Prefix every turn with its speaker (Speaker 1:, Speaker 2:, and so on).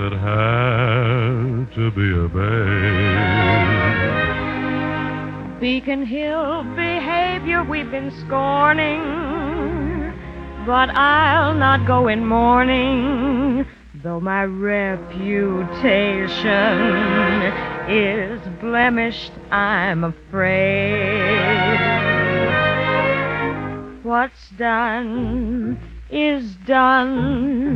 Speaker 1: it had to be a babe.
Speaker 2: Beacon Hill behavior we've been scorning, but I'll not go in mourning, though my reputation is blemished, I'm afraid. What's done is done.